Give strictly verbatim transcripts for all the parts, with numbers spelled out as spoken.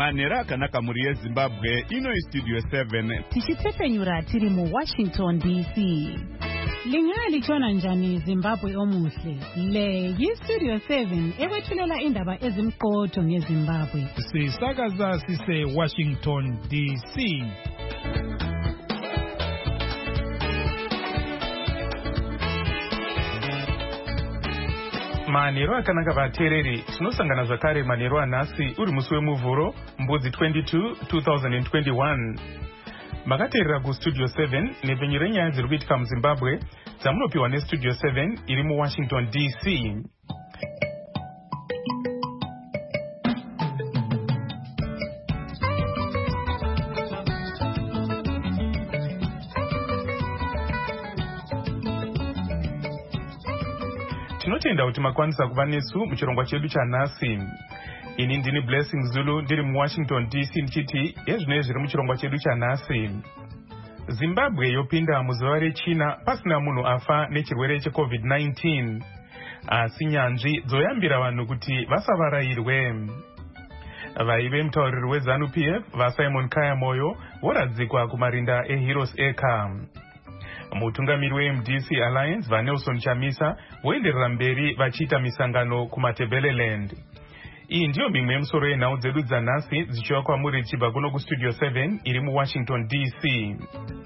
Manera akanaka muri yeZimbabwe ino iStudio seven. Tichitsepenyura tiri mu Washington D C. Lingalitshona njani Zimbabwe omuhle? Le yiStudio seven ekwethulela indaba ezimqotho ngeZimbabwe. Sisakaza sise Washington D C. Manero akanaka vatereri tinosangana zvakare manero anhasi uri musi wemuvhuro mbudzi twenty-two twenty twenty-one. Makateerera kuStudio seven nepfenyu renyaya dziri kuitika muZimbabwe dzamunopiwa neStudio seven iri muWashington D C. Tinotenda kuti makwanisa kuva nesu muchirongwa chedu chanhasi. Ini ndini Blessing Zulu ndiri muWashington D C ndichiti ezvinoi zviri muchirongwa chedu chanhasi. Zimbabwe yopinda muzuva rechina pasina munhu afa nechirwere cheCovid nineteen. Asi nyanzvi dzoyambira vanhu kuti vasavarayirwe. Vaive mutauriri weZANU P F vaSimon Kaya Moyo voradzikwa kumarinda eHeroes Acre. Mutungamiri weM D C Alliance vaNelson Chamisa voenderera mberi vachiita misangano kumaTebeleland. Iyi ndiyo mimwe yemusoro yenhau dzedu dzanhasi dzichiva kwamuri chibva kuno kuStudio seven iri muWashington D C.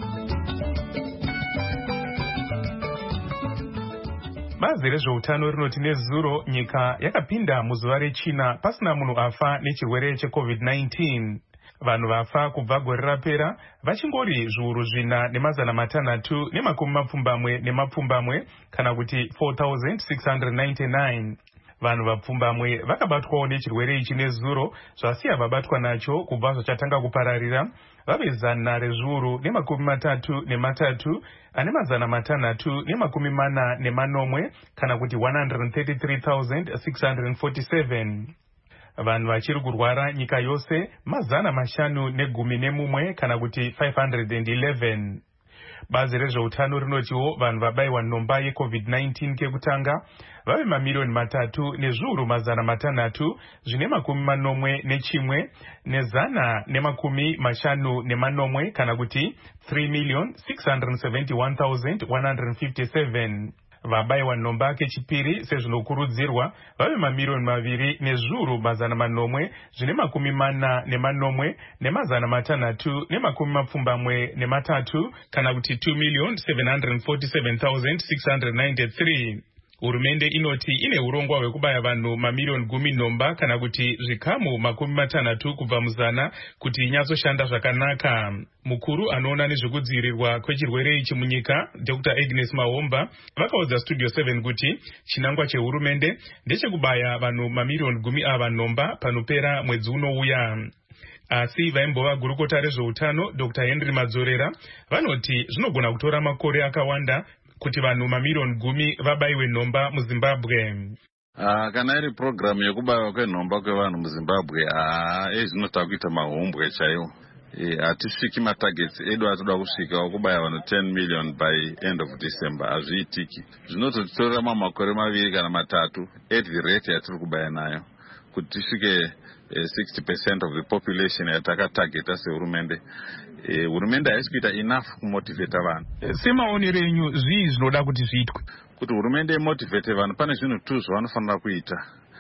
Bazi rezveutano rinoti nezuro nyika yakapinda muzuva rechina pasina munhu afa nechirwere cheCovid nineteen. Vanhu vafa kubva gore rapera vachingori zviuru zvina nemazana matanhatu nemakumi mapfumbamwe nemapfumbamwe kana kuti four thousand six hundred ninety-nine. Vanhu vapfumbamwe vakabatwawo nechirwere ichi nezuro zvasiya vabatwa nacho kubva zvachatanga kupararira vave zana rezviuru nemakumi matatu nematatu ane mazana matanhatu nemakumi mana nemanomwe kana kuti one hundred thirty-three thousand six hundred forty-seven. Vanhu vachiri kurwara nyika yose mazana mashanu negumi nemumwe kana kuti five hundred eleven. Bazi rezveutano rinotiwo vanhu vabayiwa nhomba yeCovid nineteen kekutanga vave mamiliyoni matatu nezviuru mazana matanhatu zvine makumi manomwe nechimwe nezana nemakumi mashanu nemanomwe kana kuti three million six hundred seventy-one thousand one hundred fifty-seven. Vabayiwa nhomba kechipiri sezvinokurudzirwa vave mamiliyoni maviri nezviuru mazana manomwe zvine makumi mana nemanomwe nemazana matanhatu nemakumi mapfumbamwe nematatu kana kuti two million seven hundred forty-seven thousand six hundred ninety-three. Hurumende inoti ine urongwa hwekubaya vanhu mamiliyoni gumi nhomba kana kuti zvikamu makumi matanhatu kubva muzana kuti inyatsoshanda zvakanaka. Mukuru anoona nezvekudzivirirwa kwechirwere ichi munyika Doctor Agnes Mahomba vakaudza Studio seven kuti chinangwa chehurumende ndechekubaya vanhu mamiliyoni gumi ava nhomba panopera mwedzi unouya. Asi vaimbova gurukota rezveutano Doctor Henry Madzorera vanoti zvinogona kutora makore akawanda kuti vanhu mamiliyoni gumi vabayiwe nhomba muZimbabwe. Ah, kana iri program yekubayiwa kwenhomba kwevanhu muZimbabwe ah ezvinota kuita mahombwe chaiwo. Eh atisviki matargets edu atoda kusvika okubaya vanhu ten million by end of December azviitiki. Zvinototora makore maviri kana matatu at the rate yatiri kubaya nayo kuti tisvike Uh, sixty percent of the population yataka target as hurumende. Uh, hurumende haisi kuita enough kumotivate vanhu. Uh, semaonero enyu zvii zvinoda kuti zviitwe? Kuti hurumende imotivate vanhu pane zvinhu tu zvavanofanira kuita.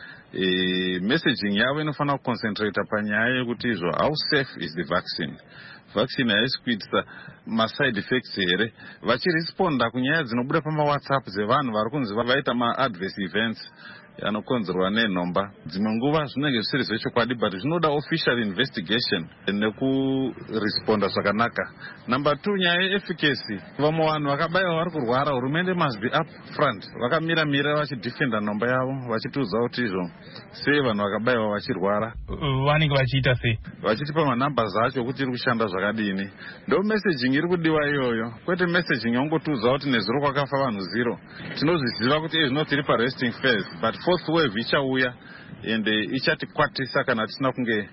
Uh, messaging yavo inofanira kuconcentrate panyaya yekuti izvo how safe is the vaccine. Vaccine haisi kuitisa ma-side effects here. Vachiresponda kunyaya dzinobuda pama-WhatsApp dzevanhu vari kunzi vaita ma-adverse events anokonzerwa nenhomba. Dzimwe nguva zvinenge zvisiri zvechokwadi but zvinoda official investigation nekuresponda zvakanaka. Number two, nyaya yeefficacy. Vamwe vanhu vakabayiwa vari kurwara, hurumende must be up front. Vakamira mira vachidefenda nhomba yavo vachitiudza kuti izvo sei vanhu vakabayiwa vachirwara. Vanenge vachiita sei? Vachitipa manumbers acho kuti iri kushanda zvakadini. Ndo messaging iri kudiwa iyoyo. Kwete messaging yongotiudza kuti nezuro kwakafa vanhu zero. Tinozviziva kuti izvo tiri paresting phase but fourth wave ichauya ende ichatikwatisa kana tisina kunge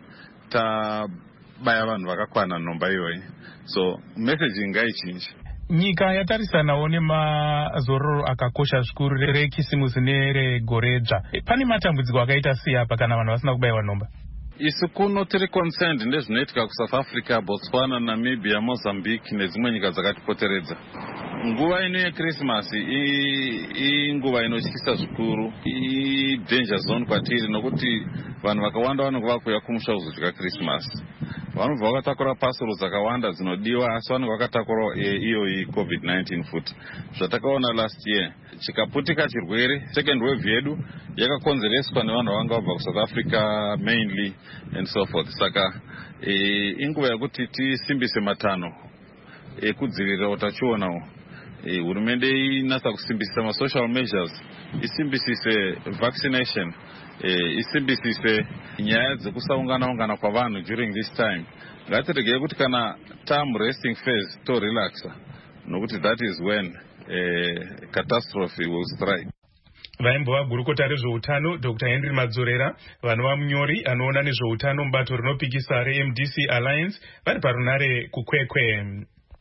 tabaya vanhu vakakwana nhomba iyoyi. So messaging ngaichinji. Nyika yatarisanawo nemazororo akakosha zvikuru rekisimusi neregoredzva. Pane matambudziko akaita sei apa kana vanhu vasina kubayiwa nhomba? Isu kuno tiri concerned ndezvinoitika kuSouth Africa, Botswana, Namibia, Mozambique nedzimwe nyika dzakatipoteredza. Nguva ino yeChristmas inguva inotyisa zvikuru, danger zone kwatiri nokuti vanhu vakawanda vanenge vakuuya kumusha kuzodya Christmas. Vanobva vakatakura pasoro dzakawanda dzinodiwa asi vanenge vakatakura iyo iyi COVID nineteen futi. Zvatakaona last year chikaputika chirwere second wave yedu yakakonzereswa nevanhu vanga vabva kuSouth Africa mainly and so forth. Saka inguva yekuti tisimbise matanho ekudzivirira utachiona. Hurumende inatsa kusimbisisa ma social measures, isimbisise vaccination, isimbisise nyaya dzekusaungana ungana kwa vanhu during this time. Ngatirege kuti kana term resting phase to relaxa, nokuti that is when a catastrophe will strike. Vaimbova gurukota rezveutano Doctor Henry Madzorera, vanova munyori anoona nezveutano mubato rinopikisa reM D C Alliance vari parunare kukwekwe.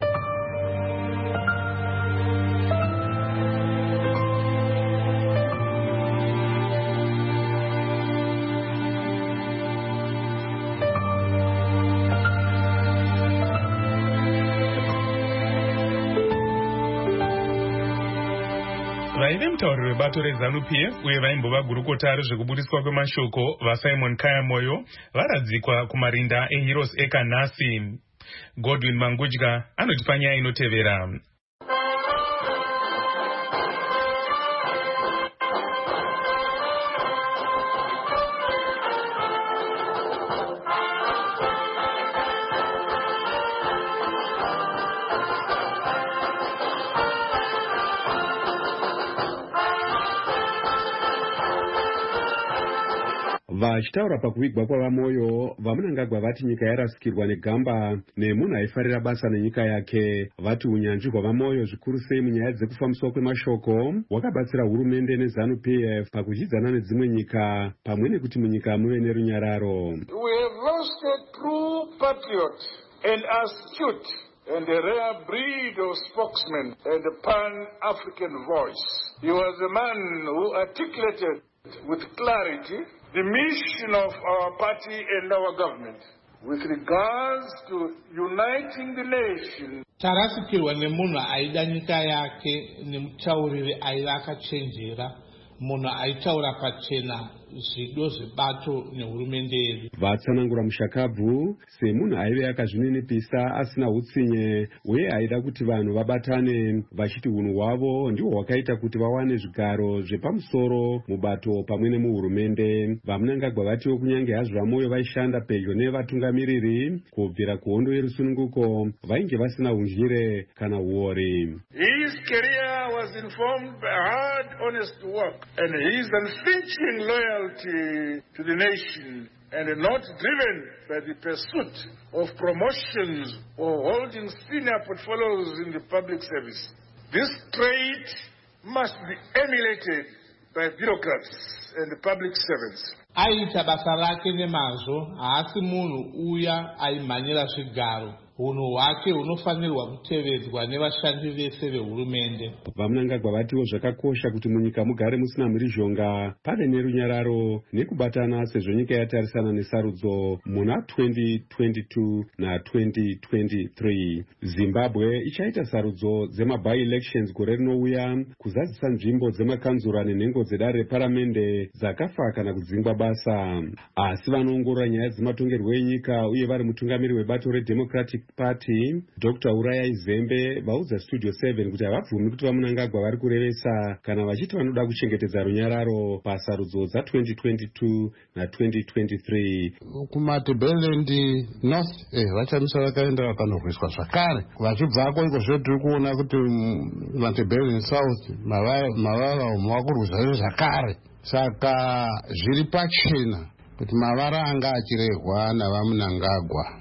Vaive mutauriri webato reZANU-P F uye vaimbova gurukota rezvekubudiswa kwemashoko vaSimon Kaya Moyo varadzikwa kumarinda eHeroes ekanhasi. Godwin Mangudya anotipa nyaya inotevera. Vachitaura pakuvigwa kwavaMoyo, vaMunangagwa vati nyika yarasikirwa negamba nemunhu aifarira basa nenyika yake. Vati unyanzvi hwavaMoyo zvikuru sei munyaya dzekufambiswa kwemashoko hwakabatsira hurumende neZANU-P F pakuchidzana nedzimwe nyika pamwe nekuti munyika muve nerunyararo. We have lost a true patriot and astute and a rare breed of spokesman and a pan-African voice. He was a man who articulated with clarity the mission of our party and our government with regards to uniting the nation. Tarasikirwa nemunhu aida nyika yake nemutauriri aiva akachenjera, munhu aitaura pachena zvido zvebato nehurumende yedu. Vatsanangura mushakabvu semunhu aive akazvininipisa asina utsinye uye aida kuti vanhu vabatane vachiti unhu hwavo ndihwo hwakaita kuti vawane zvigaro zvepamusoro mubato pamwe nemuhurumende. VaMunangagwa vatiwo kunyange hazvo vaMoyo vaishanda pedyo nevatungamiriri kubvira kuhondo yerusununguko vainge vasina unjire kana uori. His career was informed by hard, honest work and his unflinching loyalty to the nation and not driven by the pursuit of promotions or holding senior portfolios in the public service. This trait must be emulated by bureaucrats and the public servants. Aita basa rake nemazvo, haasi munhu uya aimhanyira zvigaro. Unhu hwake hunofanirwa kutevedzwa nevashandi vese vehurumende. VaMunangagwa vatiwo zvakakosha kuti munyika mugare musina mhirizhonga, pave nerunyararo nekubatana sezvo nyika yatarisana nesarudzo muna twenty twenty-two na twenty twenty-three. Zimbabwe ichaita sarudzo dzema-by-elections gore rinouya kuzadzisa nzvimbo dzemakanzura nenhengo dzedare reparamende dzakafa kana kudzingwa basa. Asi vanoongorora nyaya dzematongerwo enyika uye vari mutungamiri webato reDemocratic Party Doctor Uraya Izembe vaudza Studio seven kuti havabvumi kuti vaMunangagwa vari kurevesa kana vachiti vanoda kuchengetedza runyararo pasarudzo dza twenty twenty-two na twenty twenty-three. kumaTebeleland North eh vachamisa vakaenda vakanorwiswa zvakare vachibvako iko zvetiri kuona kuti maTebeleland South mavara makurwiswa zvakare. Saka zviri pachena kuti mavara anga achirehwa navaMunangagwa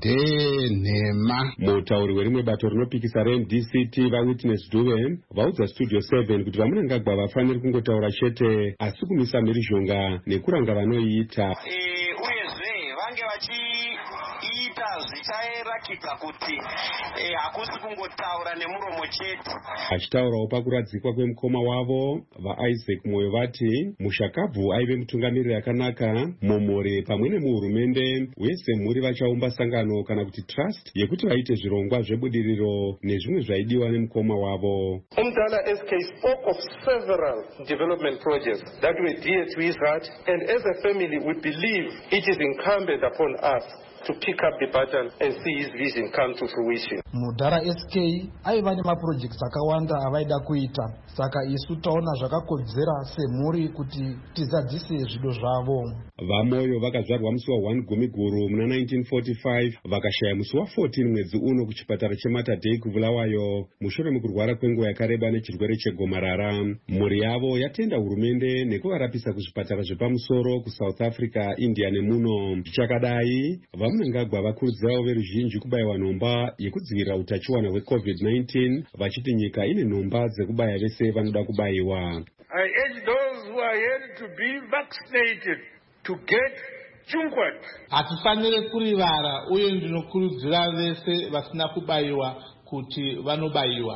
ndenhema. Mutauri werimwe bato rinopikisa reM D C T vaWitness Dube vaudza Studio seven kuti vaMunangagwa vafaniri kungotaura chete asi kumisa mhirizhonga nekuranga vanoiita. uyezve vange vachiita zvicharakidza kuti hakusi kungotaura nemuromo chete. Achitaurawo pakuradzikwa kwemukoma wavo, vaIsaac Moyo vati Mushakabvu aive mutungamiriri akanaka mumhuri pamwe nemuhurumende, uye semhuri vachaumba sangano kana kuti trust yekuti vaite zvirongwa zvebudiriro nezvimwe zvaidiwa nemukoma wavo. Umdala S K spoke of several development projects that were dear to his heart, and as a family we believe it is incumbent upon us to pick up the baton and see his vision come to fruition. Mudhara S K aiva nemaprojects akawanda avaida kuita, saka isu taona zvakakodzera semhuri kuti tizadzise zvido zvavo. VaMoyo vakazvarwa musi wa one Gumiguru muna nineteen forty-five, vakashaya musi wa fourteen mwedzi uno kuchipatara cheMatadei kuBulawayo mushure mekurwara kwenguva yakareba nechirwere chegomarara. Mhuri yavo yatenda hurumende nekuvarapisa kuzvipatara zvepamusoro kuSouth Africa, India nemuno. Zvichakadai, vaMnangagwa vakurudzirawo veruzhinji kubayiwa nhomba yekudzivirira utachiwana hweCovid nineteen, vachiti nyika ine nhomba dzekubaya vese vanoda kubayiwa. I urge those who are here to be vaccinated to get chungwat. Hatifanire kurivara, uye ndinokurudzira vese vasina kubayiwa kuti vanobayiwa.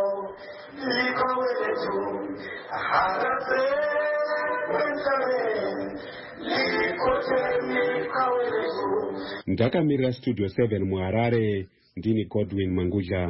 Ndakamirira Studio seven muHarare, ndini Godwin Manguja.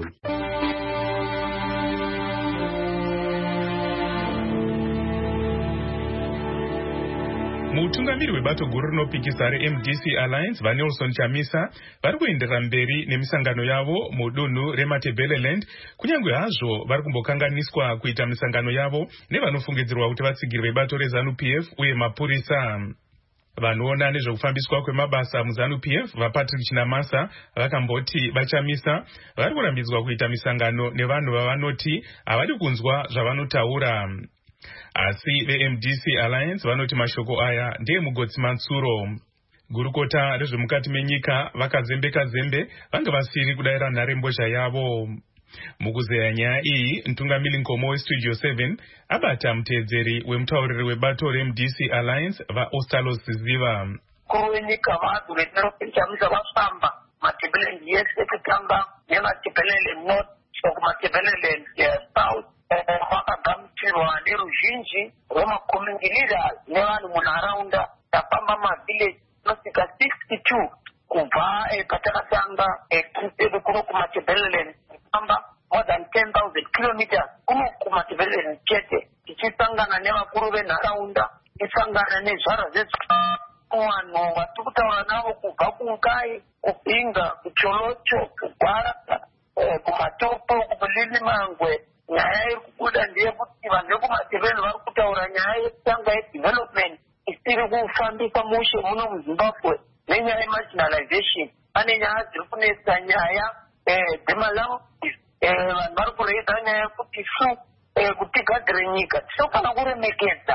Mutungamiri webato guru rinopikisa reM D C Alliance vaNelson Chamisa vari kuenderera mberi nemisangano yavo mudunhu reMatabeleland, kunyange hazvo vari kumbokanganiswa kuita misangano yavo nevanofungidzirwa kuti vatsigiri vebato reZANU P F uye mapurisa. Vanoona nezvekufambiswa kwemabasa muZANU P F vaPatrick Chinamasa vakamboti vaChamisa vari kurambidzwa kuita misangano nevanhu vavanoti havadi kunzwa zvavanotaura. Asi veM D C Alliance vanoti mashoko aya ndeemugotsi Mansuro. Gurukota rezvemukati menyika vakazembeka zembe vanga vasiri kudayira nharembozha yavo. Mukuzeya nyaya iyi, Ntungamiri Nkomo weStudio seven abata muteedzeri wemutauriri webato reM D C Alliance vaOstalos Ziva. Kuru wenyika vanhu vetinopinchamisa vafamba Matabeleland yese kutanga neMatabeleland North okuMatabeleland South vakagamuchirwa neruzhinji rwemakomingirira nevanhu munharaunda tapamba mavillage anosvika sixty-two kubva patakatanga crusade kuno kuMatabeleland famba more than ten thousand kilometers kuno kuMatabeleland chete tichisangana nevakuru venharaunda, tichisangana nezvara zvezvanhu vatiri kutaura navo kubva kuNkai, kuBinga, kuCholocho, kuGwara, kuMatopo, kuBulilimangwe. Nyaya iri kubuda ndeyekuti vanhu vekuMatabeleland vari kutaura nyaya yekutanga yedevelopment isiri kufambisa mushe muno muZimbabwe nenyaya yemarginalization. Pane nyaya dziri kunetsa nyaya dzemalanguage, vanhu vari kureedza nyaya yekuti su kutigadzire nyika tinofana kuremekedza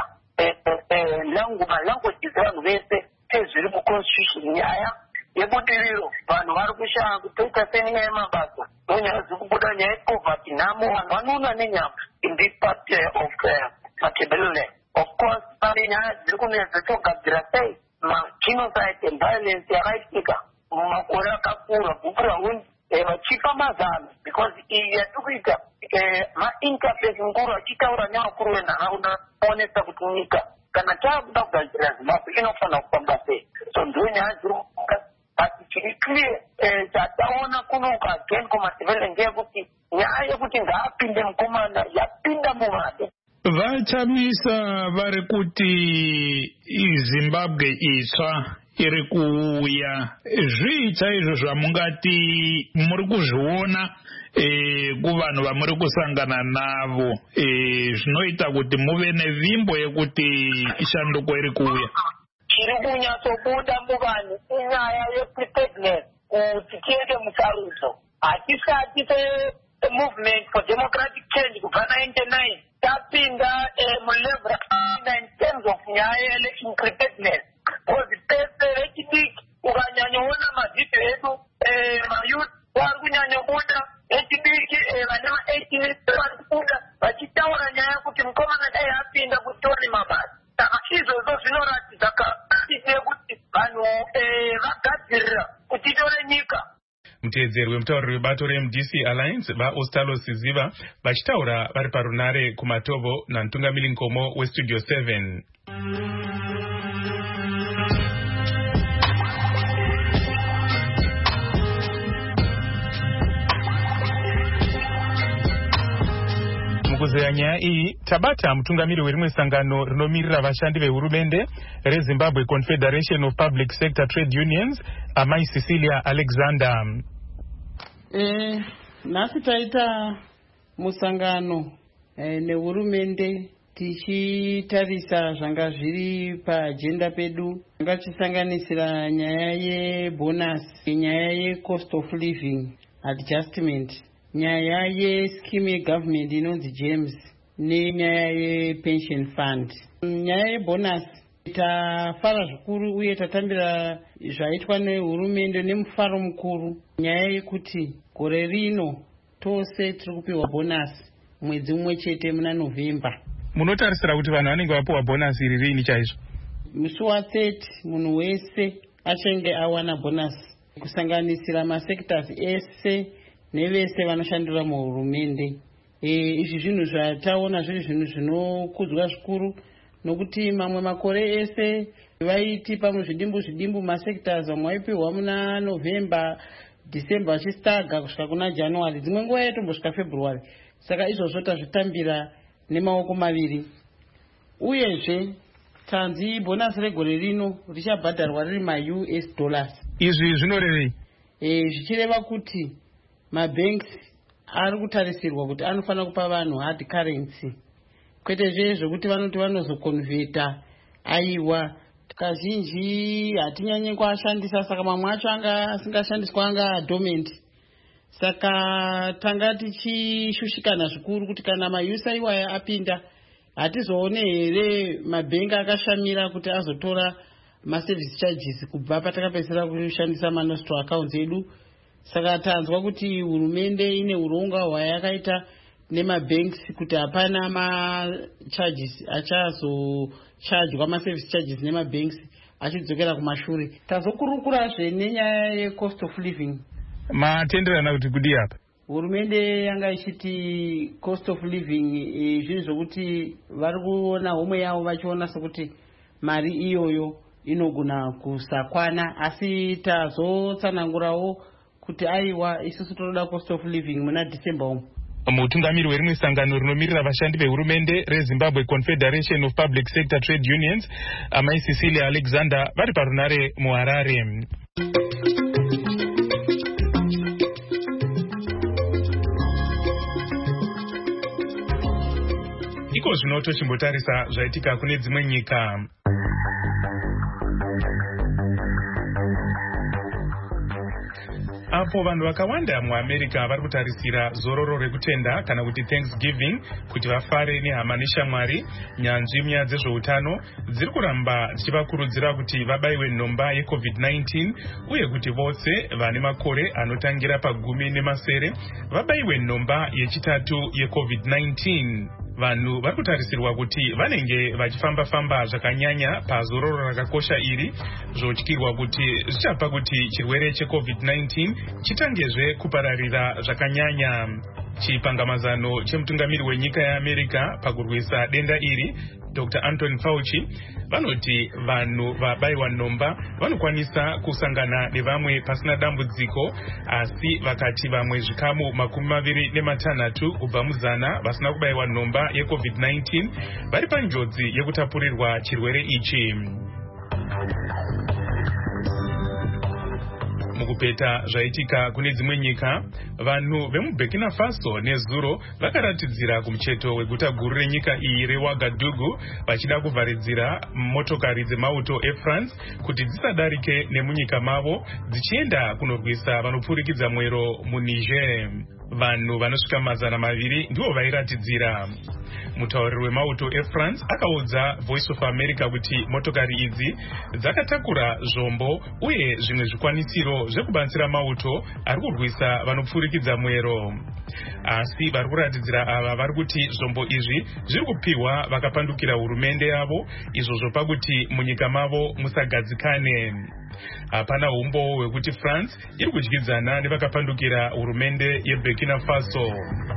malanguages evanhu vese sezviri muconstitution. Nyaya yebudiriro vanhu vari kushaya kutoita senyaya yemabasa nonyaya dziri kubuda nyaya yepoverty nhamo vanhu vanoona nenyama in this part of Matabeleland. Of course pane nyaya dziri kunetsa togadzira sei magenocide and violence yakaitika mumakore akakura bhuku rahundi vachipa mazano because iyi yatiri kuita mainterface nguru achitaura nevakuru venharaunda kuonesa kuti nyika kana taakuda kugadzira Zimbabwe inofanira kufamba sei. So ndiyo nyaya dziri asi chiri clear chataona kuno kuagain kuMatabeleland ngeyekuti nyaya yekuti ngaapinde mukomana yapinda muvade. VaChamisa vari kuti iZimbabwe itsva iri kuuya, zvii chaizvo zvamungati muri kuzviona kuvanhu vamuri kusangana navo zvinoita kuti muve nevimbo yekuti shanduko iri kuuya? Chiri kunyatsobuda muvanhu inyaya yepreparedness kuti tiende musarudzo. Hatisati semovement for democratic change kubva ninety-nine tapinda mulevel in terms of nyaya yeelection preparedness. Because pese vechidiki ukanyanyoona mavhidhiyo edu mayouth vari kunyanyobuda vechidiki vane ma-eighteen vari kubuda vachitaura nyaya yekuti mukomana dai apinda kutore mabasa. Saka izvozvo zvinoratidza kapasiti yekuti vanhu vagadzirira kuti tore nyika. muteedzeri wemutauriri webato reM D C Alliance vaOstalo Siziva vachitaura vari parunare kuMatovo namutungamiri Nkomo weStudio seven. Mukuzeya nyaya iyi tabata mutungamiri werimwe sangano rinomirira vashandi vehurumende reZimbabwe Confederation of Public Sector Trade Unions, amai Cecilia Alexander. Eh, nasi taita musangano eh, nehurumende tichitarisa zvanga zviri paagenda pedu, ngachisanganisira nyaya yebonus, nyaya yecost of living adjustment, nyaya yescheme yegovernment inonzi James, nenyaya yepension fund. Nyaya yebonus tafara zvikuru uye tatambira zvaitwa nehurumende nemufaro mukuru, nyaya yekuti gore rino tose tiri kupiwa bonus mwedzi mumwe chete muna November. Munotarisira kuti vanhu vanenge vapiwa bonus iri riini chaizvo? Musi wathirty munhu wese achange awana bonus, kusanganisira masectors ese nevese vanoshandira muhurumende. E, izvi zvinhu zvataona zviri zvinhu zvinokudzwa zvikuru, nokuti mamwe makore ese vaiti pamwe zvidimbu zvidimbu masectors vamwe vaipiwa muna November, December vachistaga kusvika kuna January, dzimwe nguva yatombosvika February. Saka izvozvo tazvitambira nemaoko maviri. Uyezve tanzi bonus regore rino richabhadharwa riri ma-U S dollars. Izvi zvinorevei? E, zvichireva kuti mabanks ari kutarisirwa kuti anofanira kupa vanhu hard currency, kwete zvezvo kuti vanoti vanozokonvheta. Aiwa, kazhinji hatinyanyi kuashandisa, saka mamwe acho anga asingashandiswa anga dormant. Saka tanga tichishushikana zvikuru kuti kana mayusa iwaya apinda, hatizoone here mabhengi akashamira kuti azotora maservice charges kubva patakapedzisira kushandisa manositro accounts edu. Saka tanzwa kuti hurumende ine urongwa hwayakaita nemabanks kuti hapana macharges achazochajwa, maservice charges nemabanks achidzokera kumashure. Tazokurukurazve nenyaya yecost of living. Matenderana kuti kudi apa? Hurumende yanga ichiti cost of living e, zvinhu zvokuti vari kuona homwe yavo vachiona sekuti mari iyoyo inogona kusakwana, asi tazotsanangurawo kuti aiwa isusu tinoda cost of living muna December umu. Mutungamiri werimwe sangano rinomirira vashandi vehurumende reZimbabwe Confederation of Public Sector Trade Unions, amai Cecilia Alexander, vari parunare muHarare. Iko zvino tochimbotarisa zvaitika kune dzimwe nyika. Apo vanhu vakawanda muAmerica vari kutarisira zororo rekutenda kana kuti Thanksgiving kuti vafare nehama neshamwari, nyanzvi munyaya dzezveutano dziri kuramba dzichivakurudzira kuti vabaiwe nhomba yeCovid nineteen uye kuti vose vane makore anotangira pagumi nemasere vabaiwe nhomba yechitatu yeCovid nineteen. Vanhu vari kutarisirwa kuti vanenge vachifamba-famba zvakanyanya pazororo rakakosha iri, zvotyirwa kuti zvichapa kuti chirwere cheCovid nineteen chitangezve kupararira zvakanyanya. Chipangamazano chemutungamiri wenyika yeAmerica pakurwisa denda iri, Doctor Anthony Fauci, vanoti vanhu vabaiwa nhomba vanokwanisa kusangana nevamwe pasina dambudziko, asi vakati vamwe zvikamu makumi maviri nematanhatu kubva muzana vasina kubaiwa nhomba yeCovid nineteen vari panjodzi yekutapurirwa chirwere ichi. Mukupeta zvaitika kune dzimwe nyika, vanhu vemuBurkina Faso nezuro vakaratidzira kumucheto weguta guru renyika iyi reWagadugu vachida kuvharidzira motokari dzemauto eFrance kuti dzisadarike nemunyika mavo dzichienda kunorwisa vanopfurikidza mwero muNiger. vanhu vanosvika mazana maviri ndivo vairatidzira. Mutauriri wemauto eFrance akaudza Voice of America kuti motokari idzi dzakatakura zvombo uye zvimwe zvikwanisiro zvekubatsira mauto ari kurwisa vanopfurikidza mwero. Asi vari kuratidzira ava vari kuti zvombo izvi zviri kupiwa vakapandukira hurumende yavo, izvo zvopa kuti munyika mavo musagadzikane. Hapana umbo hwekuti France iri kudyidzana nevakapandukira hurumende yeBurkina Faso.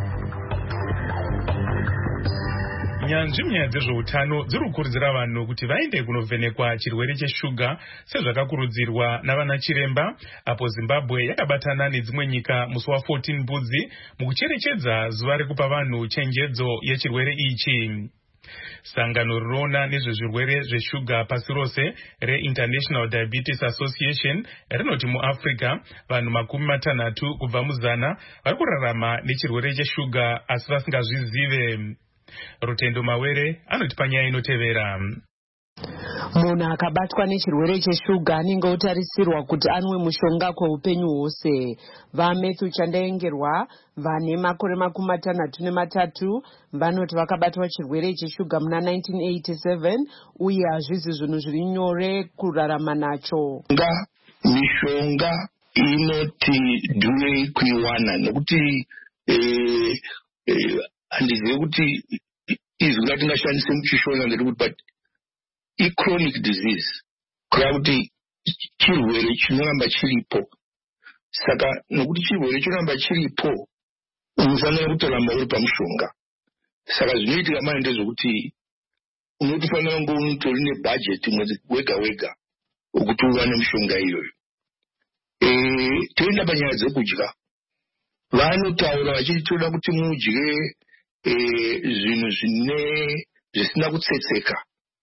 Nyanzvi munyaya dzezveutano dziri kukurudzira vanhu kuti vaende kunovhenekwa chirwere cheshuga sezvakakurudzirwa navana chiremba, apo Zimbabwe yakabatana nedzimwe nyika musi wa fourteen Mbudzi mukucherechedza zuva rekupa vanhu chenjedzo yechirwere ichi. Sangano rinoona nezvezvirwere zveshuga pasi rose reInternational Diabetes Association rinoti muAfrica vanhu makumi matanhatu kubva muzana vari kurarama nechirwere cheshuga asi vasingazvizive. Rutendo Mawere anoti panyaya inotevera. Munhu akabatwa nechirwere cheshuga anenge otarisirwa kuti anwe mushonga kweupenyu hwose. VaMatthew Chandaengerwa vane makore makumi matanhatu nematatu vanoti vakabatwa chirwere cheshuga muna nineteen eighty-seven uye hazvisi zvinhu zviri nyore kurarama nacho. Nga mishonga inoti dhuwe kuiwana nekuti eh, eh, handizivi kuti izwi ratingashandise muchishona nderekuti but i-chronic disease kureva kuti chirwere chinoramba chiripo. Saka nokuti chirwere chinoramba chiripo unofanira kutoramba uri pamushonga. Saka zvinoitika manje ndezvokuti unotofanira kunge unotori nebhajeti mwedzi wega wega wekuti uwane mushonga iyoyo. Eh, toenda panyaya dzekudya. Vanotaura vachiti toda kuti mudye zvinhu zvine zvisina kutsetseka,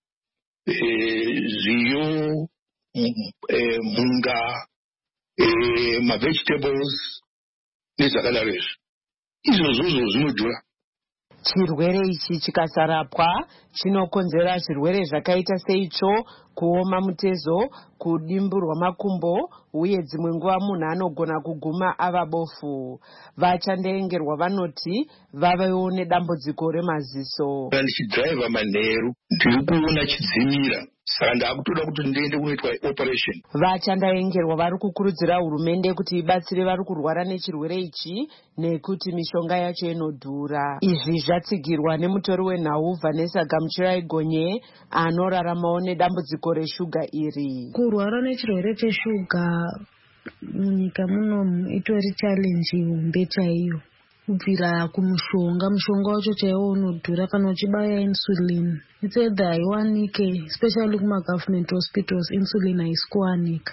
zviyo, mhunga, mavegetables nezvakadaro izvo. Izvozvo zvinodhura. Chirwere ichi chikasarapwa chinokonzera zvirwere zvakaita seitsvo, kuoma mutezo, kudimburwa makumbo uye dzimwe nguva munhu anogona kuguma ava bofu. VaChandaengerwa vanoti vavawo nedambudziko remaziso. Ndichidhiraivha manheru ndiri kuona chidzimira, saka ndakutoda kuti ndiende kunoitwa operation. VaChandaengerwa vari kukurudzira hurumende kuti ibatsire vari kurwara nechirwere ichi nekuti mishonga yacho inodhura. Izvi zvatsigirwa nemutori wenhau Vanessa Gamuchirai Gonye anoraramawo nedambudziko reshuga iri. Kurwara nechirwere cheshuga munyika muno itori challenge hombe chaiyo. Kubvira kumushonga, mushonga wacho chaiwo unodhura kana uchibaya insulin. It's either haiwanike, especially kuma government hospitals, insulin haisi kuwanika.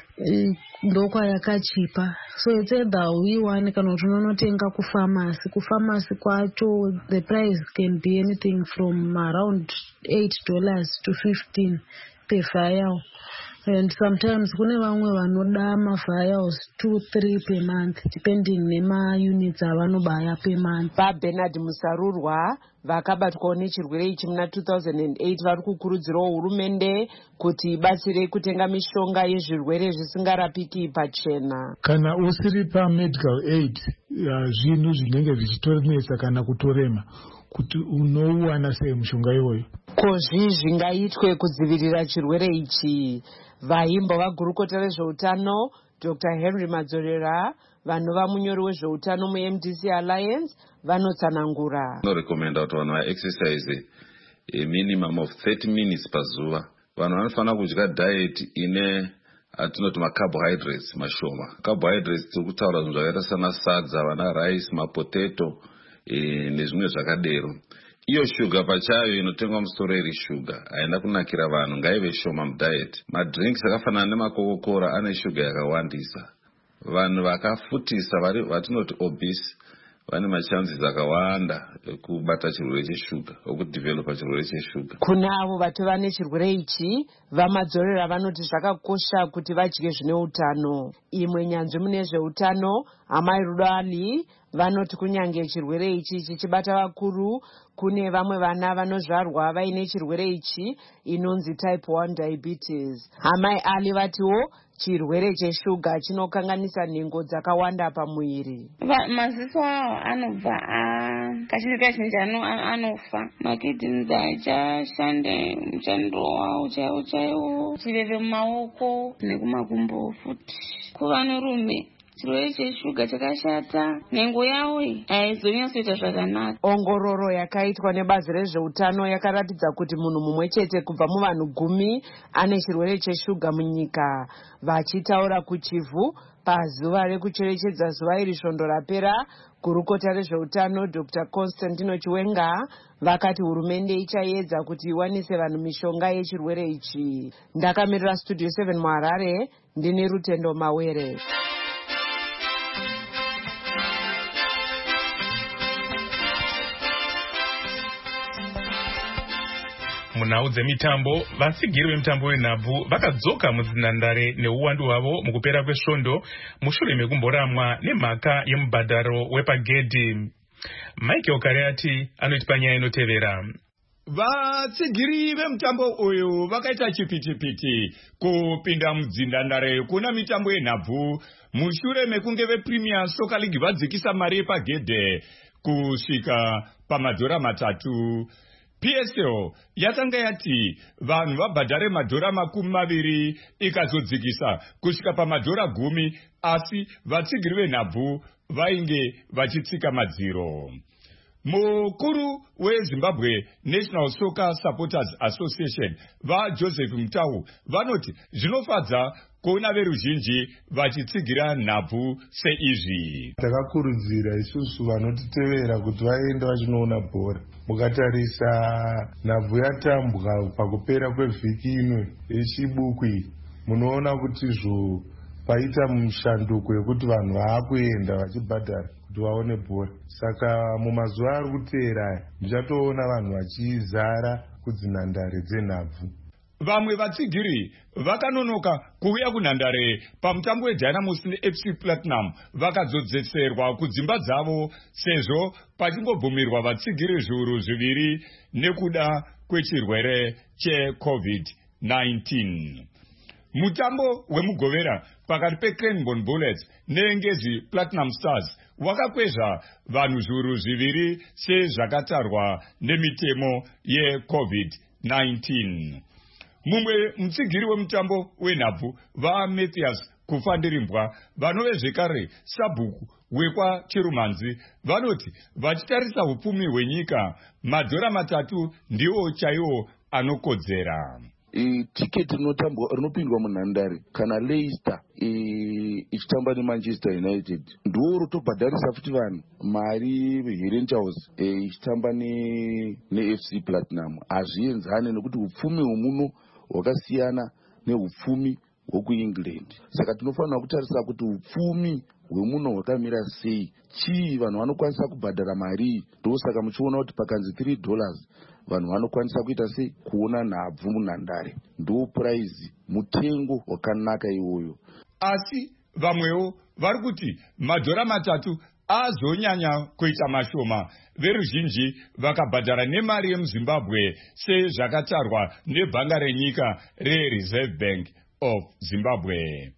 Ndokwa yakachipa. So it's either uiwane kana kuti unonotenga kufamasi. Kufamasi kwacho, the price can be anything from around eight dollars to fifteen per vial. And sometimes kune vamwe vanoda ma-vials two, three per month, depending nema units avanobaya per month. VaBernard Musarurwa vakabatwawo nechirwere ichi muna two thousand eight vari kukurudzirawo hurumende kuti ibatsire kutenga mishonga yezvirwere zvisingarapiki pachena. Kana usiri pa-medical aid, zvinhu zvinenge zvichitonetsa kana kutorema kuti unouwana sei mushonga iwoyo. Ko zvii zvingaitwe kudzivirira chirwere ichi? Vaimbo vagurukota rezveutano Doctor Henry Madzorera vanova munyori wezveutano mu-M D C Alliance vanotsanangura. Norekomenda kuti vanhu vaexercise a minimum of thirty minutes pazuva. Vanhu vanofanira kudya diet ine atinoti macarbohydrates mashoma. Carbohydrates tikutaura zvinhu zvakaita sana sadza, vana rice, mapotato nezvimwe zvakadero. Iyo shuga pachayo inotengwa musitoro iri shuga haina kunakira vanhu, ngaive shoma mudiet. Madrinks akafanana nemakokokora ane shuga yakawandisa. Vanhu vakafutisa vatinoti obese vane machances akawanda ekubata chirwere cheshuga, okudevelopa chirwere cheshuga. Kuna avo vatova nechirwere ichi, vaMadzorera vanoti zvakakosha kuti vadye zvine utano. Imwe nyanzvi mune zveutano, Amai Rudali vanoti kunyange chirwere ichi chichibata vakuru, kune vamwe vana vanozvarwa vaine chirwere ichi inonzi type one diabetes. Amai Ali vatiwo chirwere cheshuga chinokanganisa nhengo dzakawanda pamuviri. Maziso awo anobva kazhinji kazhinji anofa, makidneys haichashande mushando wawo chaiwo chaiwo, chiveve mumaoko nekumakumbo futi. Kuvanhurume chirwere cheshuga chakashata, nhengo yawo haizonyatsoita zvakanaka. Ongororo yakaitwa nebazi rezveutano yakaratidza kuti munhu mumwe chete kubva muvanhu gumi ane chirwere cheshuga munyika. Vachitaura kuchivhu pazuva rekucherechedza zuva iri svondo rapera, gurukota rezveutano Doctor Constantino Chiwenga vakati hurumende ichaedza kuti iwanise vanhu mishonga yechirwere ichi. Ndakamirira Studio seven muHarare, ndine Rutendo Mawere. Munhau dzemitambo, vatsigiri vemitambo wenhabvu vakadzoka mudzinhandare neuwandu hwavo mukupera kwesvondo mushure mekumboramwa nemhaka yemubhadharo wepagedhi. Michael Kariati anoti panyaya inotevera. Vatsigiri vemutambo uyu vakaita chipitipiti kupinda mudzinhandare kuna mitambo yenhabvu mushure mekunge vePremier Soccer League vadzikisa mari yepagedhe kusvika pamadhora matatu. P S L yakanga yati vanhu vabhadhare madhora makumi maviri ikazodzikisa kusvika pamadhora gumi, asi vatsigiri venhabvu vainge vachitsika madziro. Mukuru weZimbabwe National Soccer Supporters Association vaJoseph Mutau vanoti zvinofadza kuona veruzhinji vachitsigira nhabvu seizvi. Takakurudzira isusu vanotitevera kuti vaende vachinoona bhora. Mukatarisa nhabvu yatambwa pakupera kwevhiki ino yechibukwi, munoona kuti zvo paita mushanduko yekuti vanhu vaakuenda vachibhadhara kuti vaone bhora. Saka mumazuva ari kuteera ndichatoona vanhu vachizara kudzinhandare dzenhabvu. Vamwe vatsigiri vakanonoka kuuya kunhandare pamutambo weDynamos neF C Platinum vakadzodzetserwa kudzimba dzavo sezvo pachingobvumirwa vatsigiri zviuru zviviri nekuda kwechirwere cheCovid nineteen. Mutambo wemugovera pakati peCranbourne Bullets neNgezi Platinum Stars wakakwezva vanhu zviuru zviviri sezvakatarwa nemitemo yeCovid nineteen. Mumwe mutsigiri wemutambo wenhabvu vaMathias Kufandirimbwa vanove zvekare sabhuku wekwaChirumanzi vanoti vachitarisa upfumi hwenyika madhora matatu ndiwo chaiwo anokodzera. E, tiketi rinopindwa munhandare kana Leicester e, ichitamba neManchester United ndiwo rotobhadharisa futi vanhu mari Herentals e, ichitamba neF C Platinum. Hazvienzane nekuti upfumi hwemuno hwakasiyana nehupfumi hwekuEngland. Saka tinofanira kutarisa kuti upfumi hwemuno hwakamira sei, chii vanhu vanokwanisa kubhadhara mari. Ndosaka muchiona kuti pakanzi three dollars vanhu vanokwanisa kuita sei kuona nhabvu munhandare. Ndo prize, mutengo wakanaka iwoyo. Asi vamwewo vari kuti madhora matatu azonyanya kuita mashoma, veruzhinji vakabhadhara nemari yemuZimbabwe sezvakatarwa nebhanga renyika reReserve Bank of Zimbabwe.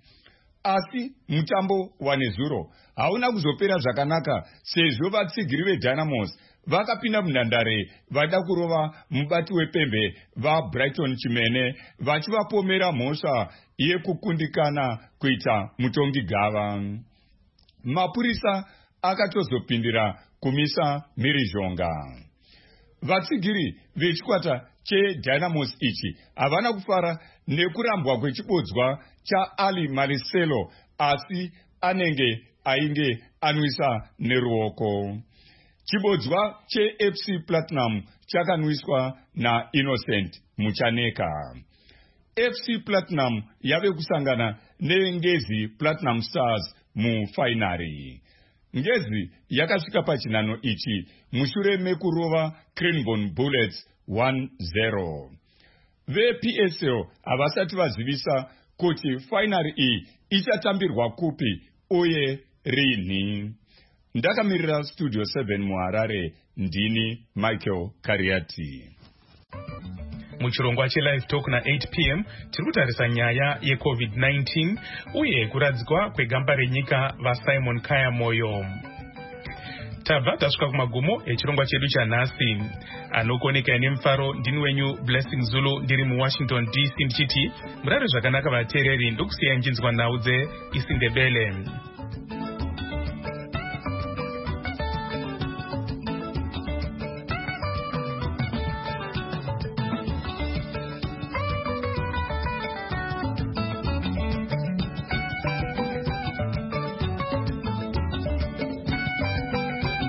Asi mutambo wanezuro hauna kuzopera zvakanaka sezvo vatsigiri veDynamos vakapinda munhandare vada kurova mubati wepembe vaBrighton Chimene vachivapomera mhosva yekukundikana kuita mutongi gava. Mapurisa akatozopindira kumisa mhirizhonga. Vatsigiri vechikwata cheDynamos ichi havana kufara nekurambwa kwechibodzwa chaAli Marcelo, asi anenge ainge anwisa neruoko. Chibodzwa cheF C Platinum chakanwiswa naInnocent Muchaneka. F C Platinum yave kusangana neNgezi Platinum Stars mufainari. Ngezi yakasvika pachinhano ichi mushure mekurova Cranbourne Bullets one zero. VeP S L havasati vazivisa kuti fainari iyi ichatambirwa kupi uye rini. ndakamirira studio seven muharare ndini Michael Kariati. Muchirongwa cheLive Talk na eight p m tiri kutarisa nyaya yecovid nineteen uye kuradzikwa kwegamba renyika vaSimon Kaya Moyo. Tabva tasvika kumagumo echirongwa chedu chanhasi. Anokoneka nemufaro ndini wenyu Blessing Zulu ndiri muWashington D C ndichiti murare zvakanaka vateereri ndokusiya njinzwa nhau dzeIsindebele.